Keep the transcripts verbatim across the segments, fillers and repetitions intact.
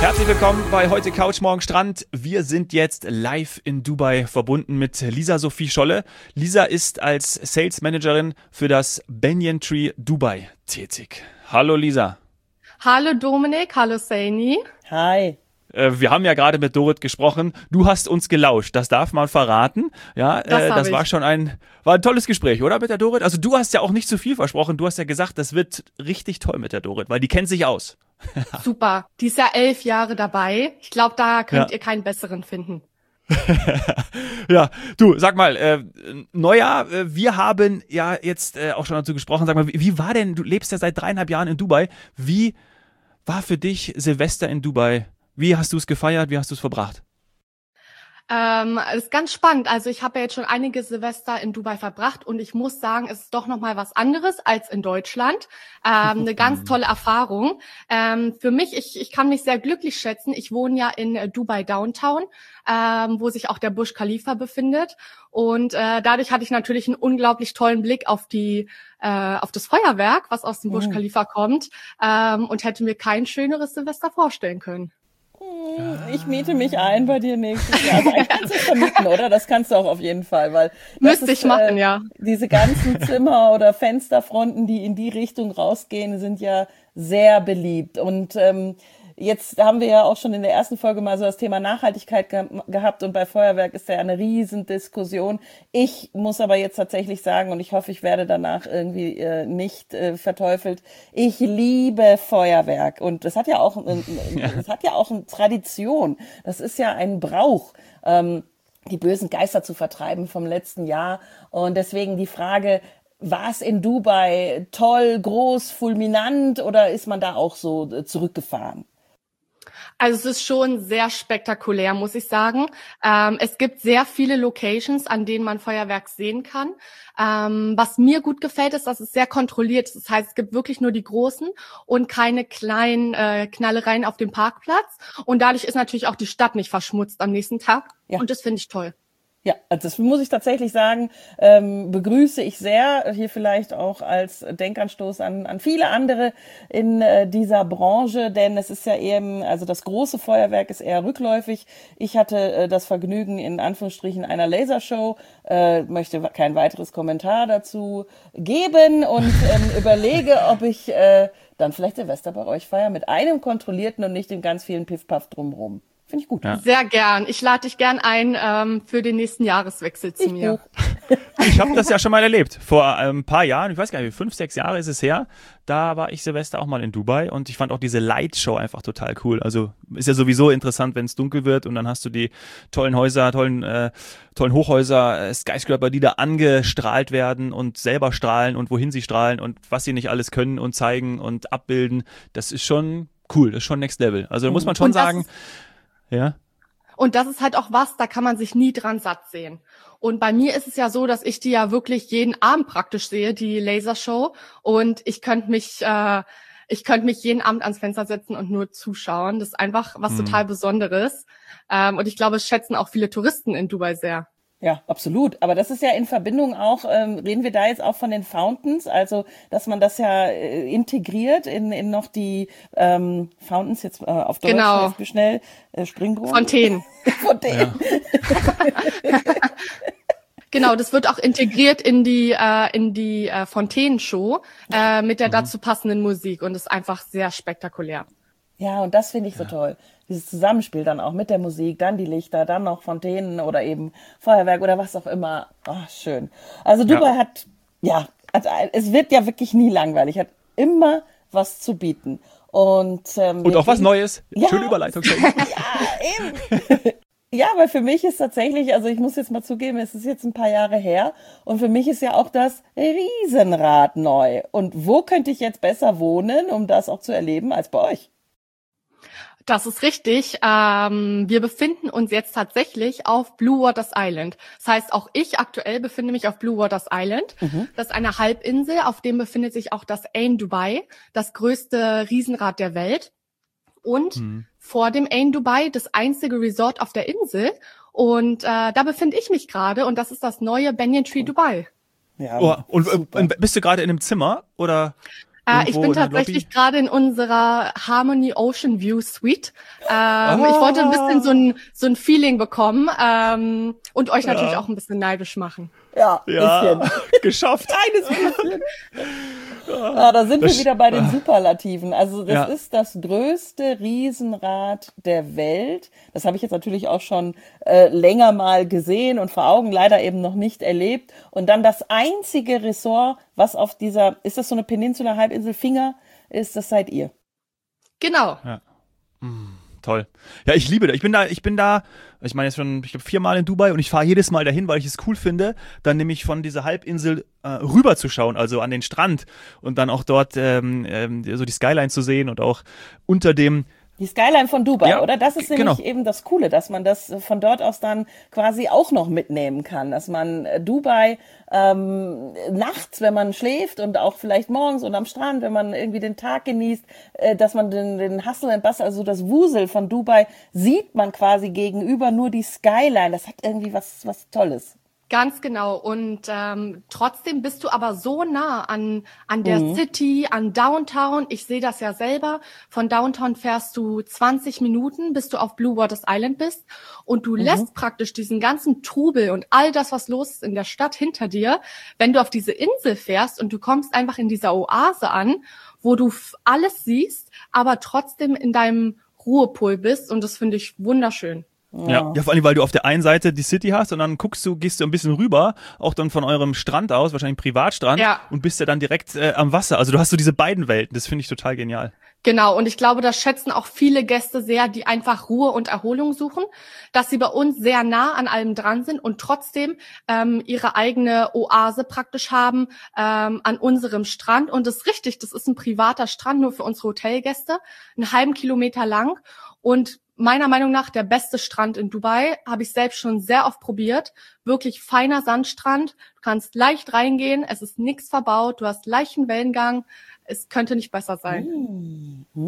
Herzlich willkommen bei Heute Couch, Morgen Strand. Wir sind jetzt live in Dubai verbunden mit Lisa Sophie Scholle. Lisa ist als Sales Managerin für das Banyan Tree Dubai tätig. Hallo Lisa. Hallo Dominik, hallo Saini. Hi. Wir haben ja gerade mit Dorit gesprochen. Du hast uns gelauscht, das darf man verraten. Ja, das, äh, das war schon ein, war ein tolles Gespräch, oder mit der Dorit? Also du hast ja auch nicht zu viel versprochen. Du hast ja gesagt, das wird richtig toll mit der Dorit, weil die kennt sich aus. Super, die ist ja elf Jahre dabei. Ich glaube, da könnt ja. ihr keinen besseren finden. Ja, du, sag mal, äh, Neujahr, äh, wir haben ja jetzt äh, auch schon dazu gesprochen. Sag mal, wie, wie war denn, du lebst ja seit dreieinhalb Jahren in Dubai. Wie war für dich Silvester in Dubai? Wie hast du es gefeiert? Wie hast du es verbracht? Ähm, es ist ganz spannend. Also ich habe ja jetzt schon einige Silvester in Dubai verbracht und ich muss sagen, es ist doch nochmal was anderes als in Deutschland. Ähm, eine ganz tolle Erfahrung. Ähm, für mich, ich, ich kann mich sehr glücklich schätzen. Ich wohne ja in äh, Dubai Downtown, ähm, wo sich auch der Burj Khalifa befindet. Und äh, dadurch hatte ich natürlich einen unglaublich tollen Blick auf die äh, auf das Feuerwerk, was aus dem Burj Khalifa kommt, ähm, und hätte mir kein schöneres Silvester vorstellen können. Ich miete mich ein bei dir nächstes Jahr. Also eigentlich kannst du es vermieten, oder? Das kannst du auch auf jeden Fall, weil müsste ich machen, äh, ja. Diese ganzen Zimmer oder Fensterfronten, die in die Richtung rausgehen, sind ja sehr beliebt. Und ähm, jetzt haben wir ja auch schon in der ersten Folge mal so das Thema Nachhaltigkeit ge- gehabt und bei Feuerwerk ist ja eine Riesendiskussion. Ich muss aber jetzt tatsächlich sagen, und ich hoffe, ich werde danach irgendwie äh, nicht äh, verteufelt, ich liebe Feuerwerk und das hat ja auch, äh, ja. das hat ja auch eine Tradition. Das ist ja ein Brauch, ähm, die bösen Geister zu vertreiben vom letzten Jahr und deswegen die Frage, war es in Dubai toll, groß, fulminant oder ist man da auch so äh, zurückgefahren? Also es ist schon sehr spektakulär, muss ich sagen. Ähm, es gibt sehr viele Locations, an denen man Feuerwerk sehen kann. Ähm, was mir gut gefällt, ist, dass es sehr kontrolliert ist. Das heißt, es gibt wirklich nur die großen und keine kleinen äh, Knallereien auf dem Parkplatz. Und dadurch ist natürlich auch die Stadt nicht verschmutzt am nächsten Tag. Ja. Und das finde ich toll. Ja, also das muss ich tatsächlich sagen, ähm, begrüße ich sehr, hier vielleicht auch als Denkanstoß an, an viele andere in äh, dieser Branche, denn es ist ja eben, also das große Feuerwerk ist eher rückläufig. Ich hatte äh, das Vergnügen in Anführungsstrichen einer Lasershow, äh, möchte kein weiteres Kommentar dazu geben und ähm, überlege, ob ich äh, dann vielleicht Silvester bei euch feiere mit einem kontrollierten und nicht dem ganz vielen Piff-Paff drumherum. Finde ich gut. Ja. Sehr gern. Ich lade dich gern ein ähm, für den nächsten Jahreswechsel zu ich mir. Ich habe das ja schon mal erlebt. Vor ein paar Jahren, ich weiß gar nicht, fünf, sechs Jahre ist es her, da war ich Silvester auch mal in Dubai und ich fand auch diese Lightshow einfach total cool. Also ist ja sowieso interessant, wenn es dunkel wird und dann hast du die tollen Häuser, tollen, äh, tollen Hochhäuser, äh, Skyscraper, die da angestrahlt werden und selber strahlen und wohin sie strahlen und was sie nicht alles können und zeigen und abbilden. Das ist schon cool, das ist schon Next Level. Also da muss man schon sagen, ja. Und das ist halt auch was, da kann man sich nie dran satt sehen. Und bei mir ist es ja so, dass ich die ja wirklich jeden Abend praktisch sehe, die Lasershow. Und ich könnte mich, äh, ich könnte mich jeden Abend ans Fenster setzen und nur zuschauen. Das ist einfach was mhm. total Besonderes. Ähm, und ich glaube, es schätzen auch viele Touristen in Dubai sehr. Ja, absolut. Aber das ist ja in Verbindung auch, ähm, reden wir da jetzt auch von den Fountains, also dass man das ja äh, integriert in, in noch die ähm, Fountains, jetzt äh, auf Deutsch, genau. Jetzt schnell, äh, Springbrunnen. Fontänen. Fontänen. Ja. Genau, das wird auch integriert in die äh, in die äh, Fontänenshow äh, mit der dazu passenden Musik und ist einfach sehr spektakulär. Ja, und das finde ich so ja. toll. Dieses Zusammenspiel dann auch mit der Musik, dann die Lichter, dann noch Fontänen oder eben Feuerwerk oder was auch immer. Oh, schön. Also Dubai ja. hat, ja, hat, es wird ja wirklich nie langweilig, hat immer was zu bieten. Und, ähm, und auch was Neues. Ja, Schöne Überleitung. ja, eben. Ja, aber für mich ist tatsächlich, also ich muss jetzt mal zugeben, es ist jetzt ein paar Jahre her und für mich ist ja auch das Riesenrad neu. Und wo könnte ich jetzt besser wohnen, um das auch zu erleben, als bei euch? Das ist richtig. Ähm, wir befinden uns jetzt tatsächlich auf Blue Waters Island. Das heißt, auch ich aktuell befinde mich auf Blue Waters Island. Mhm. Das ist eine Halbinsel, auf dem befindet sich auch das Ain Dubai, das größte Riesenrad der Welt. Und mhm. vor dem Ain Dubai das einzige Resort auf der Insel. Und äh, da befinde ich mich gerade und das ist das neue Banyan Tree Dubai. Ja, oh, und, und bist du gerade in einem Zimmer oder? Äh, ich bin tatsächlich gerade in unserer Harmony Ocean View Suite. Ähm, ah. Ich wollte ein bisschen so ein, so ein Feeling bekommen ähm, und euch natürlich ja. auch ein bisschen neidisch machen. Ja, ja. bisschen. Geschafft. Kleines bisschen. Ja, da sind wir wieder bei den Superlativen. Also das ja. ist das größte Riesenrad der Welt. Das habe ich jetzt natürlich auch schon äh, länger mal gesehen und vor Augen, leider eben noch nicht erlebt. Und dann das einzige Ressort, was auf dieser, ist das so eine Peninsula-Halbinsel Finger, ist, das seid ihr. Genau. Ja. Mm. Toll. Ja, ich liebe das. Ich bin da, ich bin da, ich meine jetzt schon, ich glaube viermal in Dubai und ich fahre jedes Mal dahin, weil ich es cool finde, dann nämlich von dieser Halbinsel äh, rüber zu schauen, also an den Strand und dann auch dort ähm, ähm, so die Skyline zu sehen und auch unter dem Die Skyline von Dubai, ja, oder? Das ist nämlich genau. eben das Coole, dass man das von dort aus dann quasi auch noch mitnehmen kann, dass man Dubai ähm, nachts, wenn man schläft und auch vielleicht morgens und am Strand, wenn man irgendwie den Tag genießt, äh, dass man den, den Hustle and Bustle, also das Wusel von Dubai, sieht man quasi gegenüber nur die Skyline. Das hat irgendwie was, was Tolles. Ganz genau. Und ähm, trotzdem bist du aber so nah an an der mhm. City, an Downtown. Ich sehe das ja selber. Von Downtown fährst du zwanzig Minuten, bis du auf Blue Waters Island bist. Und du mhm. lässt praktisch diesen ganzen Trubel und all das, was los ist in der Stadt hinter dir, wenn du auf diese Insel fährst und du kommst einfach in dieser Oase an, wo du alles siehst, aber trotzdem in deinem Ruhepol bist. Und das finde ich wunderschön. Ja. ja, vor allem, weil du auf der einen Seite die City hast und dann guckst du, gehst du ein bisschen rüber, auch dann von eurem Strand aus, wahrscheinlich Privatstrand, ja. und bist ja dann direkt äh, am Wasser. Also du hast so diese beiden Welten, das finde ich total genial. Genau, und ich glaube, das schätzen auch viele Gäste sehr, die einfach Ruhe und Erholung suchen, dass sie bei uns sehr nah an allem dran sind und trotzdem ähm, ihre eigene Oase praktisch haben ähm, an unserem Strand. Und das ist richtig, das ist ein privater Strand, nur für unsere Hotelgäste, einen halben Kilometer lang und meiner Meinung nach der beste Strand in Dubai, habe ich selbst schon sehr oft probiert. Wirklich feiner Sandstrand, du kannst leicht reingehen, es ist nichts verbaut, du hast leichten Wellengang, es könnte nicht besser sein. Mm.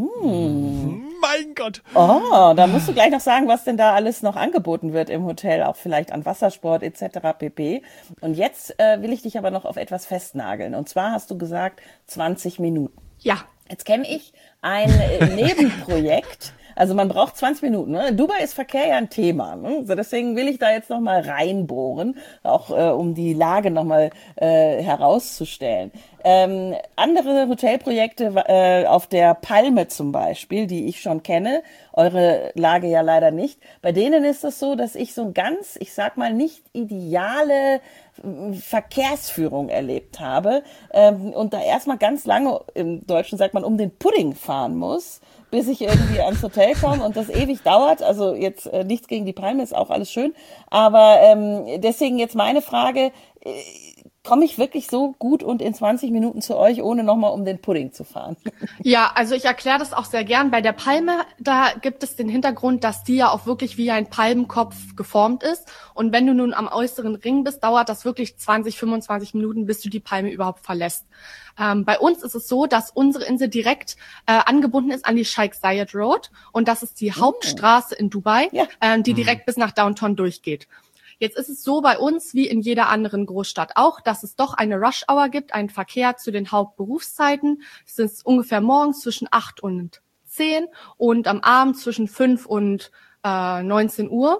Mm. Mein Gott! Oh, da musst du gleich noch sagen, was denn da alles noch angeboten wird im Hotel, auch vielleicht an Wassersport et cetera pp. Und jetzt äh, will ich dich aber noch auf etwas festnageln. Und zwar hast du gesagt zwanzig Minuten. Ja. Jetzt kenne ich ein äh, Nebenprojekt. Also man braucht zwanzig Minuten. Ne? In Dubai ist Verkehr ja ein Thema. Ne? So deswegen will ich da jetzt noch mal reinbohren, auch äh, um die Lage noch mal äh, herauszustellen. Ähm, andere Hotelprojekte äh, auf der Palme zum Beispiel, die ich schon kenne, eure Lage ja leider nicht. Bei denen ist es so, dass ich so ein ganz, ich sag mal, nicht ideale Verkehrsführung erlebt habe ähm, und da erstmal ganz lange, im Deutschen sagt man, um den Pudding fahren muss, bis ich irgendwie ans Hotel komme und das ewig dauert. Also jetzt äh, nichts gegen die Palme, ist auch alles schön. Aber ähm, deswegen jetzt meine Frage, äh, komme ich wirklich so gut und in zwanzig Minuten zu euch, ohne nochmal um den Pudding zu fahren? Ja, also ich erkläre das auch sehr gern. Bei der Palme, da gibt es den Hintergrund, dass die ja auch wirklich wie ein Palmenkopf geformt ist. Und wenn du nun am äußeren Ring bist, dauert das wirklich zwanzig, fünfundzwanzig Minuten, bis du die Palme überhaupt verlässt. Ähm, bei uns ist es so, dass unsere Insel direkt äh, angebunden ist an die Sheikh Zayed Road. Und das ist die oh. Hauptstraße in Dubai, ja. äh, die direkt mhm. bis nach Downtown durchgeht. Jetzt ist es so bei uns wie in jeder anderen Großstadt auch, dass es doch eine Rush-Hour gibt, einen Verkehr zu den Hauptberufszeiten. Es ist ungefähr morgens zwischen acht und zehn und am Abend zwischen fünf und äh, neunzehn Uhr.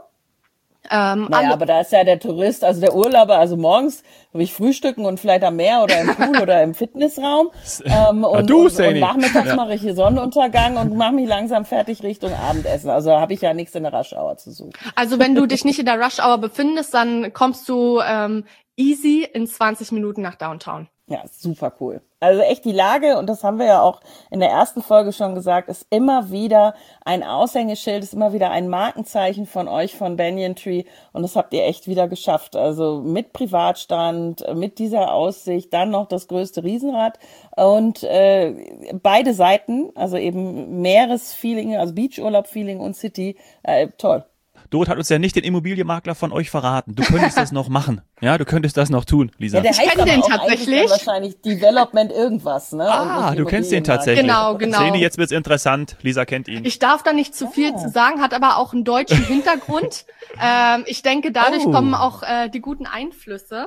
Ähm, naja, aber da ist ja der Tourist, also der Urlauber, also morgens will ich frühstücken und vielleicht am Meer oder im Pool oder im Fitnessraum. Ähm, und, du, und, und nachmittags ja. mache ich hier Sonnenuntergang und mache mich langsam fertig Richtung Abendessen. Also habe ich ja nichts in der Rush-Hour zu suchen. Also wenn du dich nicht in der Rush-Hour befindest, dann kommst du ähm, easy in zwanzig Minuten nach Downtown. Ja, super cool. Also echt die Lage, und das haben wir ja auch in der ersten Folge schon gesagt, ist immer wieder ein Aushängeschild, ist immer wieder ein Markenzeichen von euch, von Banyan Tree, und das habt ihr echt wieder geschafft. Also mit Privatstrand, mit dieser Aussicht, dann noch das größte Riesenrad und äh, beide Seiten, also eben Meeresfeeling, also Beachurlaub-Feeling und City, äh, toll. Dorot hat uns ja nicht den Immobilienmakler von euch verraten. Du könntest das noch machen. Ja, du könntest das noch tun, Lisa. Ja, der ich heißt kenne den tatsächlich. Wahrscheinlich Development irgendwas, ne? Ah, du kennst den tatsächlich. Genau, genau. Sehen die, jetzt wird's interessant. Lisa kennt ihn. Ich darf da nicht zu viel ah. zu sagen, hat aber auch einen deutschen Hintergrund. ähm, ich denke, dadurch oh. kommen auch äh, die guten Einflüsse.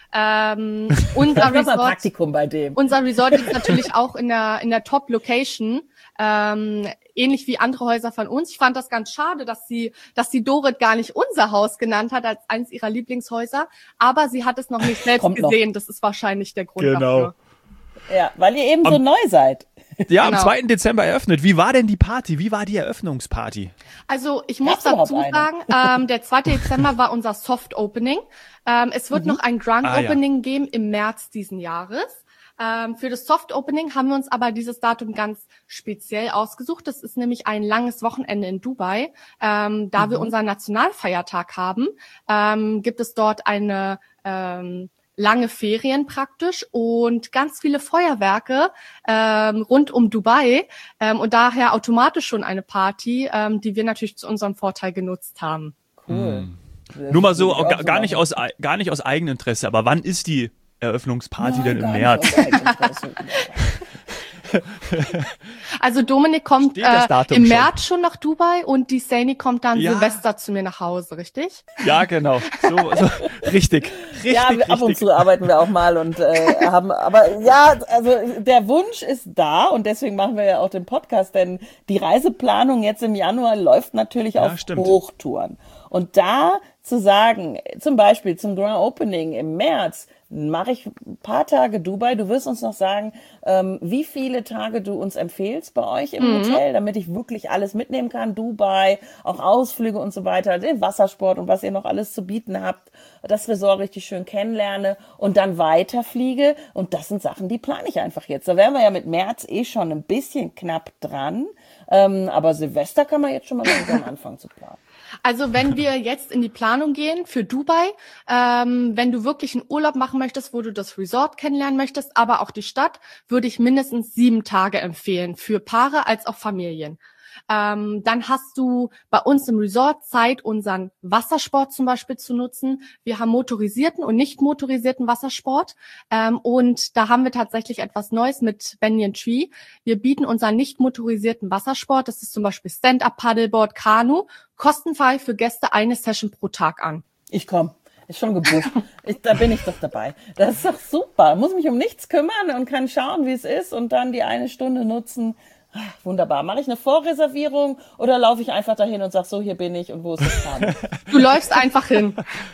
Ähm, unser Das war Resort, ein Praktikum bei dem. unser Resort ist natürlich auch in der in der Top-Location, ähm, ähnlich wie andere Häuser von uns. Ich fand das ganz schade, dass sie dass sie Dorit gar nicht unser Haus genannt hat als eines ihrer Lieblingshäuser, aber sie hat es noch nicht selbst Kommt noch. gesehen. Das ist wahrscheinlich der Grund Genau. dafür. Ja, weil ihr eben so Am- neu seid. Ja, Genau. am zweiten Dezember eröffnet. Wie war denn die Party? Wie war die Eröffnungsparty? Also ich muss Gab's überhaupt dazu eine? sagen, ähm, der zweite Dezember war unser Soft Opening. Ähm, es wird noch ein Grand Ah, ja. Opening geben im März diesen Jahres. Ähm, für das Soft Opening haben wir uns aber dieses Datum ganz speziell ausgesucht. Das ist nämlich ein langes Wochenende in Dubai. Ähm, da wir unseren Nationalfeiertag haben, ähm, gibt es dort eine ähm, lange Ferien praktisch und ganz viele Feuerwerke ähm, rund um Dubai ähm, und daher automatisch schon eine Party, ähm, die wir natürlich zu unserem Vorteil genutzt haben. Cool. Das Nur mal so, würde ich auch gar, gar nicht machen. aus ei- gar nicht aus Eigeninteresse, aber wann ist die Eröffnungsparty Nein, denn im gar nicht März? aus Eigeninteresse. Also Dominik kommt Steht das äh, Datum im schon? März schon nach Dubai und die Saini kommt dann Ja. Silvester zu mir nach Hause, richtig? Ja, genau. So, so richtig, richtig, Ja, wir- ab und richtig. zu arbeiten wir auch mal und äh, haben, aber ja, also der Wunsch ist da und deswegen machen wir ja auch den Podcast, denn die Reiseplanung jetzt im Januar läuft natürlich Ja, auf stimmt. Hochtouren. Und da zu sagen, zum Beispiel zum Grand Opening im März, mache ich ein paar Tage Dubai. Du wirst uns noch sagen, ähm, wie viele Tage du uns empfehlst bei euch im Hotel, damit ich wirklich alles mitnehmen kann. Dubai, auch Ausflüge und so weiter, den Wassersport und was ihr noch alles zu bieten habt, das Resort richtig schön kennenlerne und dann weiterfliege. Und das sind Sachen, die plane ich einfach jetzt. Da wären wir ja mit März eh schon ein bisschen knapp dran. Ähm, aber Silvester kann man jetzt schon mal langsam anfangen zu planen. Also wenn wir jetzt in die Planung gehen für Dubai, ähm, wenn du wirklich einen Urlaub machen möchtest, wo du das Resort kennenlernen möchtest, aber auch die Stadt, würde ich mindestens sieben Tage empfehlen, für Paare als auch Familien. Ähm, dann hast du bei uns im Resort Zeit, unseren Wassersport zum Beispiel zu nutzen. Wir haben motorisierten und nicht motorisierten Wassersport. Ähm, und da haben wir tatsächlich etwas Neues mit Banyan Tree. Wir bieten unseren nicht motorisierten Wassersport, das ist zum Beispiel Stand-Up, Paddleboard, Kanu, kostenfrei für Gäste eine Session pro Tag an. Ich komme. Ist schon gebucht. Ich, da bin ich doch dabei. Das ist doch super. Muss mich um nichts kümmern und kann schauen, wie es ist und dann die eine Stunde nutzen. Ah, wunderbar. Mache ich eine Vorreservierung oder laufe ich einfach dahin und sage, so, hier bin ich und wo ist das Kanu? Du läufst einfach hin.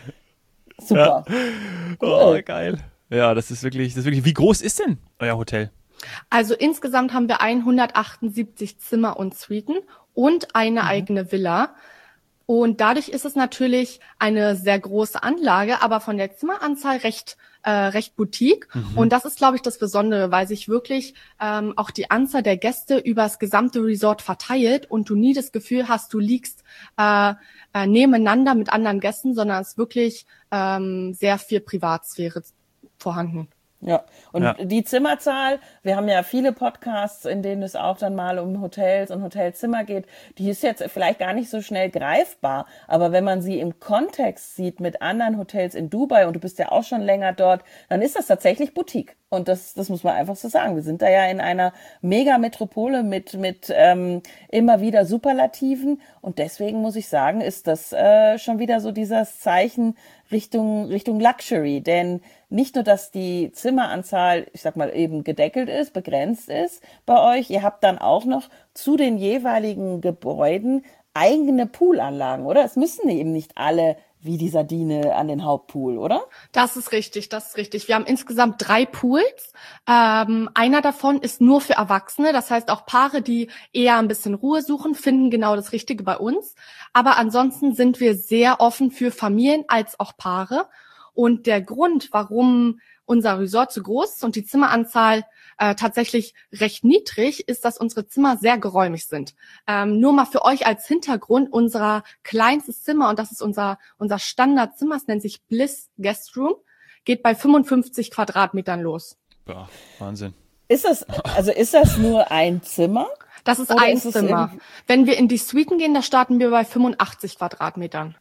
Super. Oh, geil. Ja, das ist wirklich, das ist wirklich. Wie groß ist denn euer Hotel? Also insgesamt haben wir hundertachtundsiebzig Zimmer und Suiten und eine eigene Villa. Und dadurch ist es natürlich eine sehr große Anlage, aber von der Zimmeranzahl recht äh, recht boutique. Und das ist, glaube ich, das Besondere, weil sich wirklich ähm, auch die Anzahl der Gäste über das gesamte Resort verteilt und du nie das Gefühl hast, du liegst äh, äh, nebeneinander mit anderen Gästen, sondern es ist wirklich ähm, sehr viel Privatsphäre vorhanden. Ja, und Ja. die Zimmerzahl, wir haben ja viele Podcasts, in denen es auch dann mal um Hotels und Hotelzimmer geht, die ist jetzt vielleicht gar nicht so schnell greifbar, aber wenn man sie im Kontext sieht mit anderen Hotels in Dubai und du bist ja auch schon länger dort, dann ist das tatsächlich Boutique. Und das, das muss man einfach so sagen. Wir sind da ja in einer Megametropole mit, mit ähm, immer wieder Superlativen und deswegen muss ich sagen, ist das äh, schon wieder so dieses Zeichen Richtung, Richtung Luxury, denn nicht nur, dass die Zimmeranzahl, ich sag mal, eben gedeckelt ist, begrenzt ist bei euch, ihr habt dann auch noch zu den jeweiligen Gebäuden eigene Poolanlagen, oder? Es müssen eben nicht alle wie die Sardine an den Hauptpool, oder? Das ist richtig, das ist richtig. Wir haben insgesamt drei Pools. Ähm, einer davon ist nur für Erwachsene. Das heißt, auch Paare, die eher ein bisschen Ruhe suchen, finden genau das Richtige bei uns. Aber ansonsten sind wir sehr offen für Familien als auch Paare. Und der Grund, warum unser Resort so groß ist und die Zimmeranzahl äh, tatsächlich recht niedrig, ist, dass unsere Zimmer sehr geräumig sind. Ähm, nur mal für euch als Hintergrund, unser kleinstes Zimmer, und das ist unser unser Standardzimmer, es nennt sich Bliss Guest Room, geht bei fünfundfünfzig Quadratmetern los. Ja, Wahnsinn. Ist das, also ist das nur ein Zimmer? Das ist Oder ein ist es Zimmer. irgendwie- Wenn wir in die Suiten gehen, da starten wir bei fünfundachtzig Quadratmetern.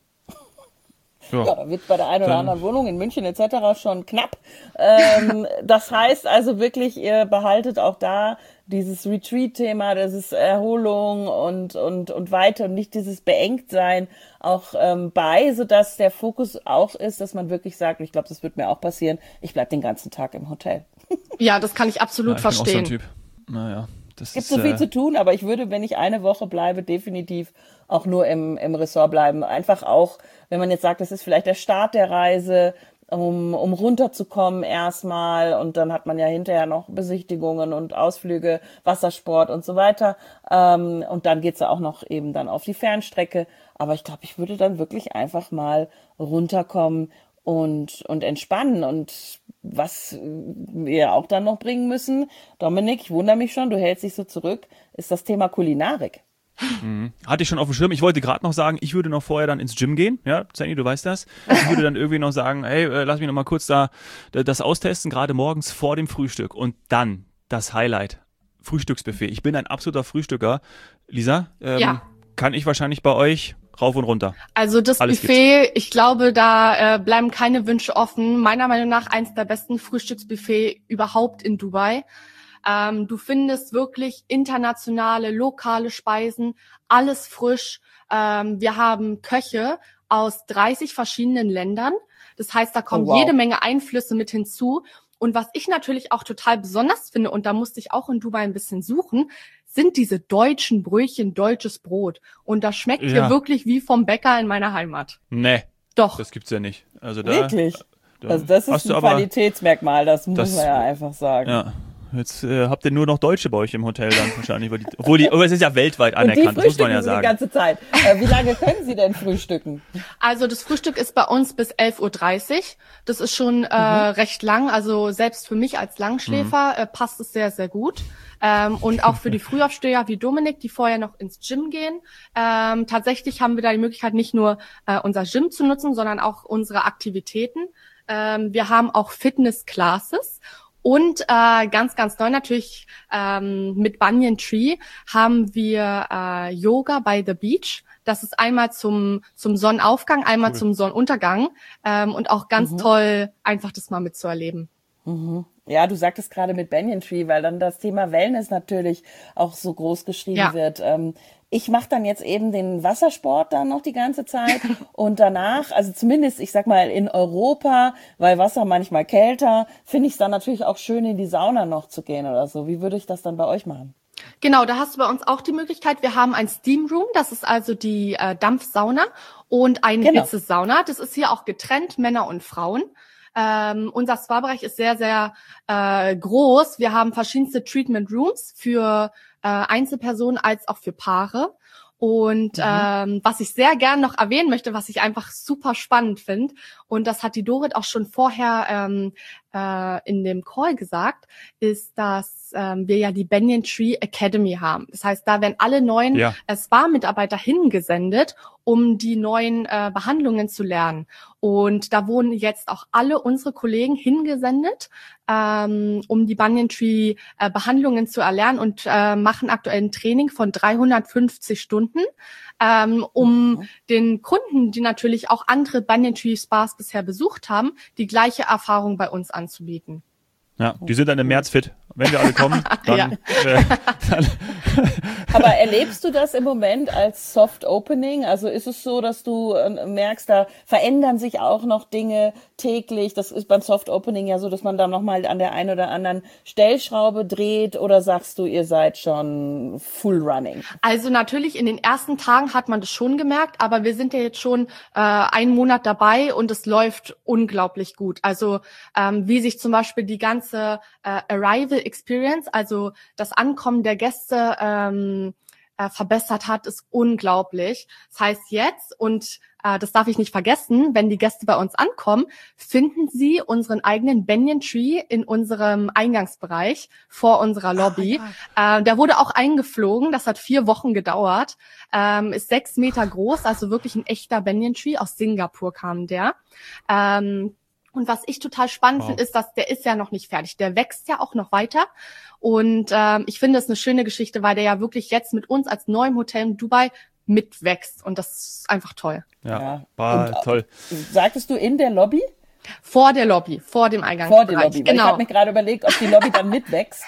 Ja, da wird bei der einen oder anderen Wohnung in München et cetera schon knapp. Ähm, das heißt also wirklich, ihr behaltet auch da dieses Retreat-Thema, das ist Erholung und, und, und weiter und nicht dieses Beengtsein auch ähm, bei, sodass der Fokus auch ist, dass man wirklich sagt, ich glaube, das wird mir auch passieren, ich bleib den ganzen Tag im Hotel. Ja, das kann ich absolut ja, ich verstehen. Bin auch so ein Typ. Naja. Es gibt so viel äh, zu tun, aber ich würde, wenn ich eine Woche bleibe, definitiv auch nur im, im Ressort bleiben. Einfach auch, wenn man jetzt sagt, das ist vielleicht der Start der Reise, um, um runterzukommen erstmal und dann hat man ja hinterher noch Besichtigungen und Ausflüge, Wassersport und so weiter. Ähm, und dann geht's ja auch noch eben dann auf die Fernstrecke. Aber ich glaube, ich würde dann wirklich einfach mal runterkommen und, und entspannen. Und was wir auch dann noch bringen müssen, Dominik, ich wundere mich schon, du hältst dich so zurück, ist das Thema Kulinarik. Mhm. Hatte ich schon auf dem Schirm. Ich wollte gerade noch sagen, ich würde noch vorher dann ins Gym gehen. Ja, Zeni, du weißt das. Ich würde dann irgendwie noch sagen, hey, äh, lass mich noch mal kurz da das austesten, gerade morgens vor dem Frühstück. Und dann das Highlight, Frühstücksbuffet. Ich bin ein absoluter Frühstücker. Lisa, ähm, ja. kann ich wahrscheinlich bei euch rauf und runter. Also das Alles Buffet, gibt's. Ich glaube, da äh, bleiben keine Wünsche offen. Meiner Meinung nach eins der besten Frühstücksbuffet überhaupt in Dubai. Ähm, du findest wirklich internationale, lokale Speisen, alles frisch. Ähm, wir haben Köche aus dreißig verschiedenen Ländern. Das heißt, da kommen oh, wow. jede Menge Einflüsse mit hinzu. Und was ich natürlich auch total besonders finde, und da musste ich auch in Dubai ein bisschen suchen, sind diese deutschen Brötchen, deutsches Brot. Und das schmeckt ja. hier wirklich wie vom Bäcker in meiner Heimat. Nee. Doch. Das gibt's ja nicht. Also da, wirklich? Da, also das ist ein aber, Qualitätsmerkmal, das muss das, man ja einfach sagen. Ja. Jetzt äh, habt ihr nur noch Deutsche bei euch im Hotel dann wahrscheinlich. Weil die, obwohl die, aber es ist ja weltweit anerkannt, das muss man ja sagen. Die ganze Zeit. Äh, wie lange können Sie denn frühstücken? Also das Frühstück ist bei uns bis elf Uhr dreißig. Das ist schon äh, mhm. recht lang. Also selbst für mich als Langschläfer mhm. äh, passt es sehr, sehr gut. Ähm, und auch für die Frühaufsteher wie Dominik, die vorher noch ins Gym gehen. Ähm, tatsächlich haben wir da die Möglichkeit, nicht nur äh, unser Gym zu nutzen, sondern auch unsere Aktivitäten. Ähm, wir haben auch Fitness-Classes. Und äh, ganz, ganz neu natürlich ähm, mit Banyan Tree haben wir äh, Yoga by the Beach. Das ist einmal zum zum Sonnenaufgang, einmal cool. zum Sonnenuntergang ähm, und auch ganz mhm. toll, einfach das mal mitzuerleben. Mhm. Ja, du sagtest gerade mit Banyan Tree, weil dann das Thema Wellness natürlich auch so groß geschrieben ja. wird. Ähm, ich mache dann jetzt eben den Wassersport dann noch die ganze Zeit und danach, also zumindest, ich sag mal, in Europa, weil Wasser manchmal kälter, finde ich es dann natürlich auch schön, in die Sauna noch zu gehen oder so. Wie würde ich das dann bei euch machen? Genau, da hast du bei uns auch die Möglichkeit. Wir haben ein Steam Room, das ist also die äh, Dampfsauna und eine genau. Hitzesauna. Das ist hier auch getrennt, Männer und Frauen. Ähm, unser Spa-Bereich ist sehr, sehr äh, groß. Wir haben verschiedenste Treatment Rooms für äh, Einzelpersonen als auch für Paare. Und mhm. ähm, was ich sehr gern noch erwähnen möchte, was ich einfach super spannend finde, und das hat die Dorit auch schon vorher ähm, äh, in dem Call gesagt, ist, dass ähm, wir ja die Banyan Tree Academy haben. Das heißt, da werden alle neuen ja. äh, Spa-Mitarbeiter hingesendet, um die neuen äh, Behandlungen zu lernen. Und da wurden jetzt auch alle unsere Kollegen hingesendet, ähm, um die Banyan Tree äh, Behandlungen zu erlernen und äh, machen aktuell ein Training von dreihundertfünfzig Stunden, ähm, um mhm. den Kunden, die natürlich auch andere Banyan Tree Spas bisher besucht haben, die gleiche Erfahrung bei uns anzubieten. Ja, die sind dann im März fit. Wenn wir alle kommen, dann, ja. äh, dann Aber erlebst du das im Moment als Soft Opening? Also ist es so, dass du äh, merkst, da verändern sich auch noch Dinge täglich? Das ist beim Soft Opening ja so, dass man da nochmal an der einen oder anderen Stellschraube dreht, oder sagst du, ihr seid schon full running? Also natürlich in den ersten Tagen hat man das schon gemerkt, aber wir sind ja jetzt schon äh, einen Monat dabei und es läuft unglaublich gut. Also ähm, wie sich zum Beispiel die ganze äh, Arrival Experience, also das Ankommen der Gäste ähm, äh, verbessert hat, ist unglaublich. Das heißt jetzt, und äh, das darf ich nicht vergessen, wenn die Gäste bei uns ankommen, finden sie unseren eigenen Banyan Tree in unserem Eingangsbereich vor unserer Lobby. Oh äh, der wurde auch eingeflogen, das hat vier Wochen gedauert, ähm, ist sechs Meter groß, also wirklich ein echter Banyan Tree, aus Singapur kam der. Ähm, Und was ich total spannend wow. finde, ist, dass der ist ja noch nicht fertig. Der wächst ja auch noch weiter. Und ähm, ich finde es eine schöne Geschichte, weil der ja wirklich jetzt mit uns als neuem Hotel in Dubai mitwächst. Und das ist einfach toll. Ja, ja. war und, toll. Sagtest du in der Lobby? Vor der Lobby, vor dem Eingangsbereich. Vor der Lobby. Genau. Ich habe mir gerade überlegt, ob die Lobby dann mitwächst.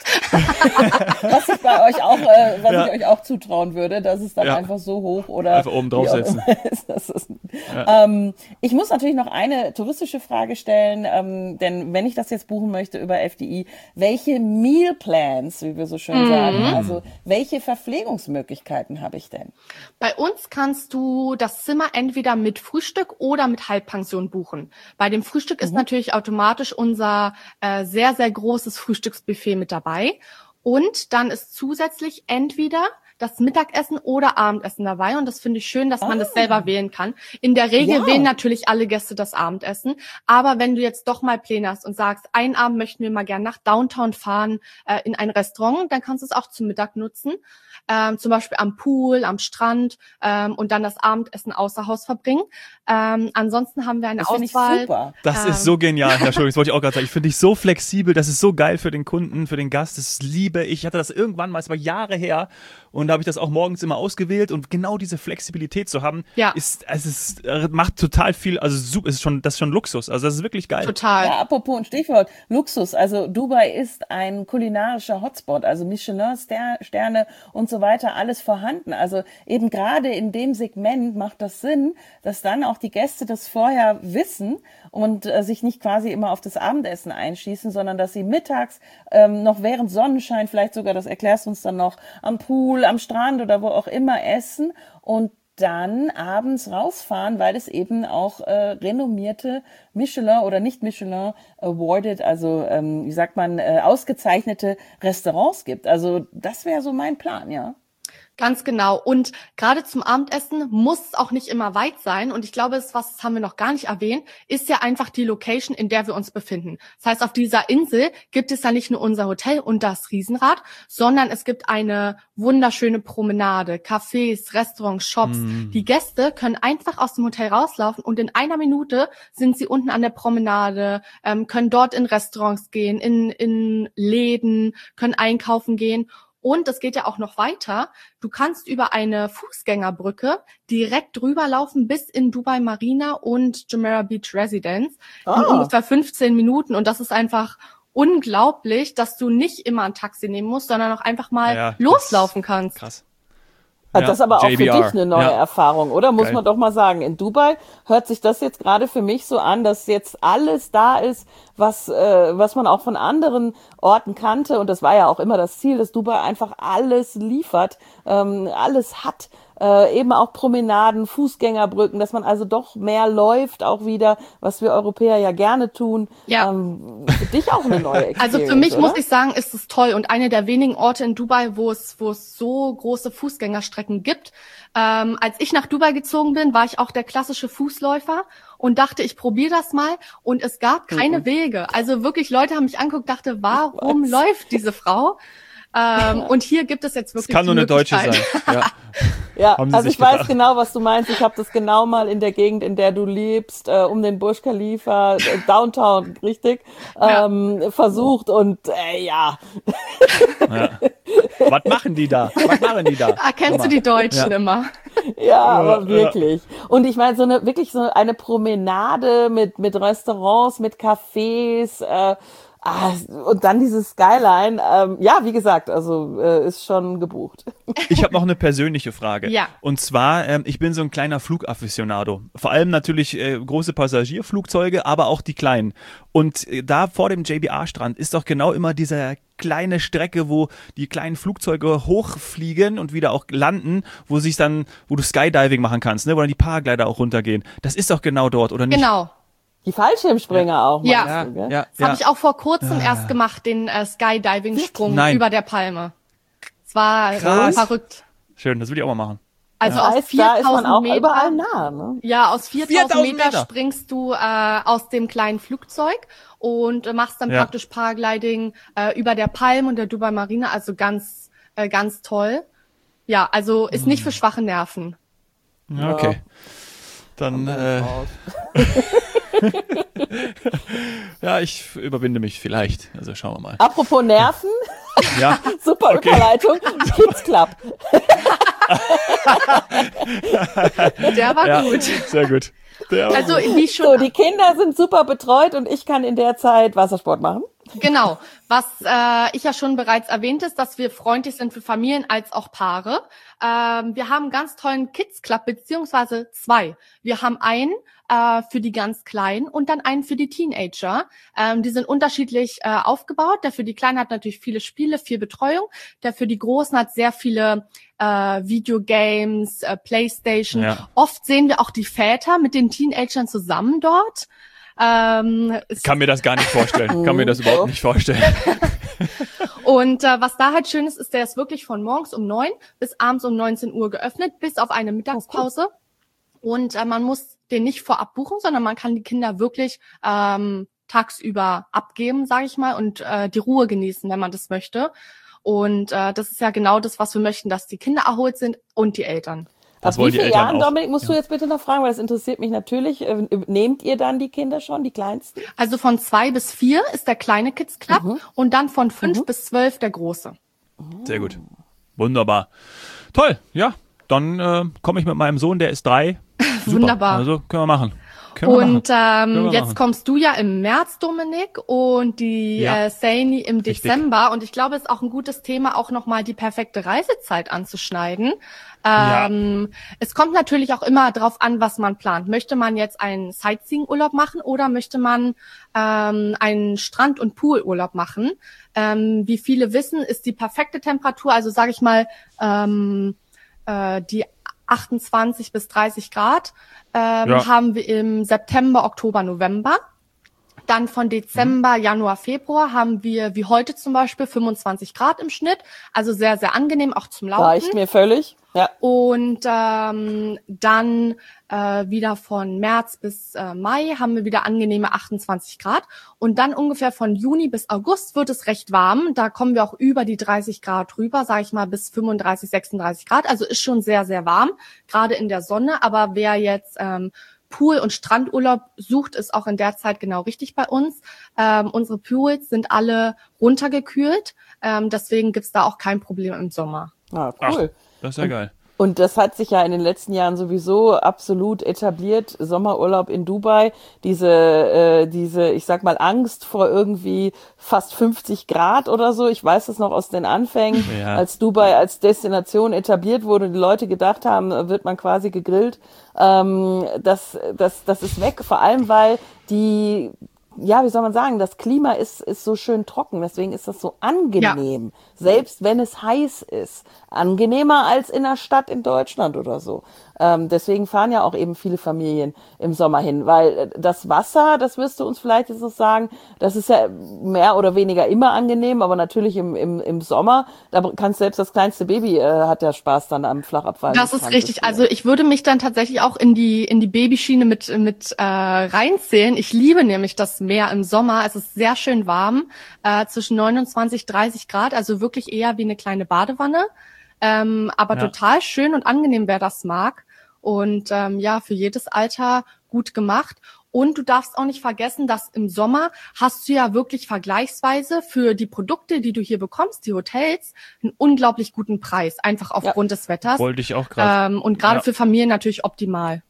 was ich bei euch auch, äh, was ja. ich euch auch zutrauen würde, dass es dann ja. einfach so hoch oder einfach oben draufsetzen. das ist, ja. ähm, ich muss natürlich noch eine touristische Frage stellen, ähm, denn wenn ich das jetzt buchen möchte über F D I, welche Meal Plans, wie wir so schön mm. sagen, also welche Verpflegungsmöglichkeiten habe ich denn? Bei uns kannst du das Zimmer entweder mit Frühstück oder mit Halbpension buchen. Bei dem Frühstück mhm. ist natürlich automatisch unser äh, sehr, sehr großes Frühstücksbuffet mit dabei. Und dann ist zusätzlich entweder das Mittagessen oder Abendessen dabei. Und das finde ich schön, dass man ah. das selber wählen kann. In der Regel ja. wählen natürlich alle Gäste das Abendessen. Aber wenn du jetzt doch mal Pläne hast und sagst, einen Abend möchten wir mal gern nach Downtown fahren, äh, in ein Restaurant, dann kannst du es auch zum Mittag nutzen. Ähm, zum Beispiel am Pool, am Strand ähm, und dann das Abendessen außer Haus verbringen. Ähm, ansonsten haben wir eine das Auswahl. Super. Das ähm, ist so genial, Herr Entschuldigung, das wollte ich auch gerade sagen. Ich finde dich so flexibel, das ist so geil für den Kunden, für den Gast, das liebe ich. Ich hatte das irgendwann mal, es war Jahre her und da habe ich das auch morgens immer ausgewählt und genau diese Flexibilität zu haben, ja. ist, es ist, macht total viel, also super, ist schon, das ist schon Luxus, also das ist wirklich geil. Total. Ja, apropos ein Stichwort, Luxus, also Dubai ist ein kulinarischer Hotspot, also Michelin-Sterne und so weiter, alles vorhanden. Also eben gerade in dem Segment macht das Sinn, dass dann auch die Gäste das vorher wissen und äh, sich nicht quasi immer auf das Abendessen einschießen, sondern dass sie mittags ähm, noch während Sonnenschein, vielleicht sogar, das erklärst du uns dann noch, am Pool, am Strand oder wo auch immer essen und dann abends rausfahren, weil es eben auch äh, renommierte Michelin oder nicht Michelin awarded, also ähm, wie sagt man, äh, ausgezeichnete Restaurants gibt. Also das wäre so mein Plan, ja. Ganz genau. Und gerade zum Abendessen muss es auch nicht immer weit sein. Und ich glaube, das, was das haben wir noch gar nicht erwähnt, ist ja einfach die Location, in der wir uns befinden. Das heißt, auf dieser Insel gibt es ja nicht nur unser Hotel und das Riesenrad, sondern es gibt eine wunderschöne Promenade, Cafés, Restaurants, Shops. Mm. Die Gäste können einfach aus dem Hotel rauslaufen und in einer Minute sind sie unten an der Promenade, ähm, können dort in Restaurants gehen, in, in Läden, können einkaufen gehen. Und es geht ja auch noch weiter. Du kannst über eine Fußgängerbrücke direkt drüber laufen bis in Dubai Marina und Jumeirah Beach Residence oh. in ungefähr fünfzehn Minuten. Und das ist einfach unglaublich, dass du nicht immer ein Taxi nehmen musst, sondern auch einfach mal ja, loslaufen kannst. Krass. Ja, das ist aber auch J B R. Für dich eine neue ja. Erfahrung, oder? Muss Geil. Man doch mal sagen. In Dubai hört sich das jetzt gerade für mich so an, dass jetzt alles da ist, was äh, was man auch von anderen Orten kannte. Und das war ja auch immer das Ziel, dass Dubai einfach alles liefert, ähm, alles hat. Äh, eben auch Promenaden, Fußgängerbrücken, dass man also doch mehr läuft, auch wieder, was wir Europäer ja gerne tun. Ja. Ähm, für dich auch eine neue Experience, Also für mich oder? muss ich sagen, ist es toll und eine der wenigen Orte in Dubai, wo es wo es so große Fußgängerstrecken gibt. Ähm, als ich nach Dubai gezogen bin, war ich auch der klassische Fußläufer und dachte, ich probiere das mal und es gab keine mhm. Wege. Also wirklich, Leute haben mich angeguckt, dachte, warum was? läuft diese Frau? Ähm, und hier gibt es jetzt wirklich. Das kann nur eine Deutsche sein. Ja, ja also ich gedacht. weiß genau, was du meinst. Ich habe das genau mal in der Gegend, in der du lebst, äh, um den Burj Khalifa, äh, Downtown, richtig, ähm, ja. versucht und äh, ja. ja. Was machen die da? Was machen die da? Ah, kennst du die Deutschen ja. immer? Ja, aber wirklich. Und ich meine, so eine wirklich so eine Promenade mit mit Restaurants, mit Cafés, äh, Ah, und dann dieses Skyline, ähm, ja, wie gesagt, also äh, ist schon gebucht. Ich habe noch eine persönliche Frage. Ja. Und zwar, ähm, ich bin so ein kleiner Flugafficionado. Vor allem natürlich äh, große Passagierflugzeuge, aber auch die kleinen. Und äh, da vor dem J B R-Strand ist doch genau immer diese kleine Strecke, wo die kleinen Flugzeuge hochfliegen und wieder auch landen, wo sich dann, wo du Skydiving machen kannst, ne, wo dann die Paraglider auch runtergehen. Das ist doch genau dort, oder nicht? Genau. Die Fallschirmspringer ja. auch. Ja, du, gell? ja, das ja. habe ich auch vor kurzem ja. erst gemacht, den äh, Skydiving-Sprung Nein. über der Palme. Es war Krass. verrückt. Schön, das will ich auch mal machen. Also ja. aus viertausend Meter, überall nah, ne? Ja, aus viertausend Meter springst du äh, aus dem kleinen Flugzeug und äh, machst dann ja. praktisch Paragliding äh, über der Palme und der Dubai Marina. Also ganz, äh, ganz toll. Ja, also ist nicht für schwache Nerven. Ja, okay. Ja. Dann, äh, ja, ich überwinde mich vielleicht. Also schauen wir mal. Apropos Nerven. Ja. Super okay. Überleitung. Kids Club. Der war ja, gut. Sehr gut. Der war Also gut. wie schon. So, die Kinder sind super betreut und ich kann in der Zeit Wassersport machen. Genau. Was äh, ich ja schon bereits erwähnt ist, dass wir freundlich sind für Familien als auch Paare. Ähm, wir haben einen ganz tollen Kids Club, beziehungsweise zwei. Wir haben einen äh, für die ganz Kleinen und dann einen für die Teenager. Ähm, die sind unterschiedlich äh, aufgebaut. Der für die Kleinen hat natürlich viele Spiele, viel Betreuung. Der für die Großen hat sehr viele äh, Videogames, äh, Playstation. Ja. Oft sehen wir auch die Väter mit den Teenagern zusammen dort. Ähm, Ich kann mir das gar nicht vorstellen. Kann mir das überhaupt nicht vorstellen. Und äh, was da halt schön ist, ist, der ist wirklich von morgens um neun bis abends um neunzehn Uhr geöffnet, bis auf eine Mittagspause. Und äh, man muss den nicht vorab buchen, sondern man kann die Kinder wirklich ähm, tagsüber abgeben, sage ich mal, und äh, die Ruhe genießen, wenn man das möchte. Und äh, das ist ja genau das, was wir möchten, dass die Kinder erholt sind und die Eltern. Das Ab wollen wie die vielen Eltern Jahren, auch. Dominik, musst Ja. du jetzt bitte noch fragen, weil das interessiert mich natürlich. Ähm, Nehmt ihr dann die Kinder schon, die Kleinsten? Also von zwei bis vier ist der kleine Kids Club Mhm. und dann von fünf bis zwölf der große. Sehr gut. Wunderbar. Toll, ja. Dann äh, komme ich mit meinem Sohn, der ist drei. Super. Wunderbar. Also können wir machen. Können wir Und machen. ähm, wir jetzt machen. kommst du ja im März, Dominik, und die Ja. äh, Saini im Richtig. Dezember. Und ich glaube, es ist auch ein gutes Thema, auch nochmal die perfekte Reisezeit anzuschneiden. Ja. Ähm, es kommt natürlich auch immer drauf an, was man plant. Möchte man jetzt einen Sightseeing-Urlaub machen oder möchte man ähm, einen Strand- und Poolurlaub machen? Ähm, wie viele wissen, ist die perfekte Temperatur, also sage ich mal, ähm, äh, die achtundzwanzig bis dreißig Grad ähm, Ja. haben wir im September, Oktober, November. Dann von Dezember, Januar, Februar haben wir, wie heute zum Beispiel, fünfundzwanzig Grad im Schnitt. Also sehr, sehr angenehm, auch zum Laufen. Reicht mir völlig. Ja. Und ähm, dann äh, wieder von März bis äh, Mai haben wir wieder angenehme achtundzwanzig Grad. Und dann ungefähr von Juni bis August wird es recht warm. Da kommen wir auch über die dreißig Grad rüber, sage ich mal, bis fünfunddreißig, sechsunddreißig Grad. Also ist schon sehr, sehr warm, gerade in der Sonne. Aber wer jetzt ähm, Pool- und Strandurlaub sucht, ist auch in der Zeit genau richtig bei uns. Ähm, unsere Pools sind alle runtergekühlt. Ähm, deswegen gibt's da auch kein Problem im Sommer. Ah, Ach, cool. das ist ja geil. Und das hat sich ja in den letzten Jahren sowieso absolut etabliert. Sommerurlaub in Dubai, diese, äh, diese, ich sag mal, Angst vor irgendwie fast fünfzig Grad oder so. Ich weiß das noch aus den Anfängen, Ja. als Dubai als Destination etabliert wurde und die Leute gedacht haben, wird man quasi gegrillt. Ähm, das, das, das ist weg. Vor allem, weil die, ja, wie soll man sagen, das Klima ist, ist so schön trocken, deswegen ist das so angenehm, selbst wenn es heiß ist. Angenehmer als in der Stadt in Deutschland oder so. Ähm, deswegen fahren ja auch eben viele Familien im Sommer hin, weil das Wasser, das wirst du uns vielleicht jetzt noch sagen, das ist ja mehr oder weniger immer angenehm, aber natürlich im, im, im Sommer, da kannst selbst das kleinste Baby, äh, hat ja Spaß dann am Flachabfall. Das ist richtig. Also ich würde mich dann tatsächlich auch in die in die Babyschiene mit mit äh, reinzählen. Ich liebe nämlich das Meer im Sommer. Es ist sehr schön warm, äh, zwischen neunundzwanzig, dreißig Grad, also wirklich eher wie eine kleine Badewanne. Ähm, aber Ja. total schön und angenehm, wer das mag. Und ähm, ja, für jedes Alter gut gemacht. Und du darfst auch nicht vergessen, dass im Sommer hast du ja wirklich vergleichsweise für die Produkte, die du hier bekommst, die Hotels, einen unglaublich guten Preis, einfach aufgrund des Wetters. Wollte ich auch gerade. Ähm, und gerade Ja. für Familien natürlich optimal.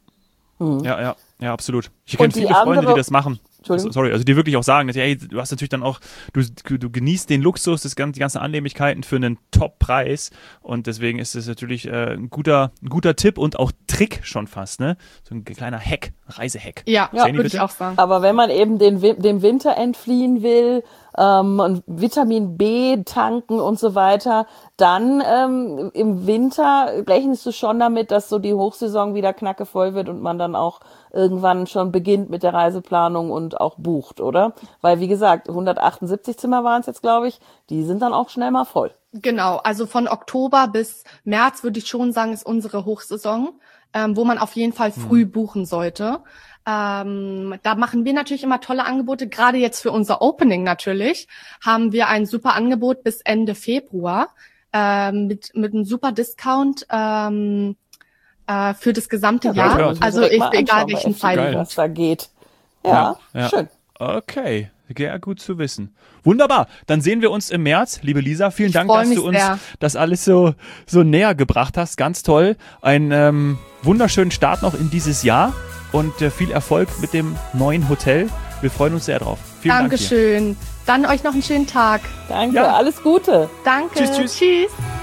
Ja, ja, ja, absolut. Ich kenne Und die viele Freunde, andere- die das machen. Entschuldigung. Sorry, also die wirklich auch sagen, dass, hey, du hast natürlich dann auch, du, du genießt den Luxus, das ganze, die ganzen Annehmlichkeiten für einen Top-Preis und deswegen ist es natürlich äh, ein guter, ein guter Tipp und auch Trick schon fast, ne? So ein kleiner Hack, Reisehack. Ja, Ja, würde ich bitte? auch sagen. Aber wenn man eben den, Wi- dem Winter entfliehen will ähm, und Vitamin B tanken und so weiter, dann ähm, im Winter rechnest du schon damit, dass so die Hochsaison wieder knackevoll wird und man dann auch irgendwann schon beginnt mit der Reiseplanung und auch bucht, oder? Weil, wie gesagt, hundertachtundsiebzig Zimmer waren es jetzt, glaube ich, die sind dann auch schnell mal voll. Genau, also von Oktober bis März würde ich schon sagen, ist unsere Hochsaison, ähm, wo man auf jeden Fall früh buchen sollte. Ähm, da machen wir natürlich immer tolle Angebote. Gerade jetzt für unser Opening natürlich haben wir ein super Angebot bis Ende Februar ähm, mit mit einem super Discount ähm, äh, für das gesamte Ja, Jahr. gehört. Also Direkt ich, mal egal anschauen bei welchen F D P, Fall. Geil. was da geht. Ja, Ja. schön. Okay, Sehr gut zu wissen. Wunderbar. Dann sehen wir uns im März. Liebe Lisa, vielen Dank, dass du uns sehr. das alles so, so näher gebracht hast. Ganz toll. Einen ähm, wunderschönen Start noch in dieses Jahr und äh, viel Erfolg mit dem neuen Hotel. Wir freuen uns sehr drauf. Vielen Dankeschön. Dank dir. Dann euch noch einen schönen Tag. Danke. Ja. Alles Gute. Danke. Tschüss, tschüss. Tschüss.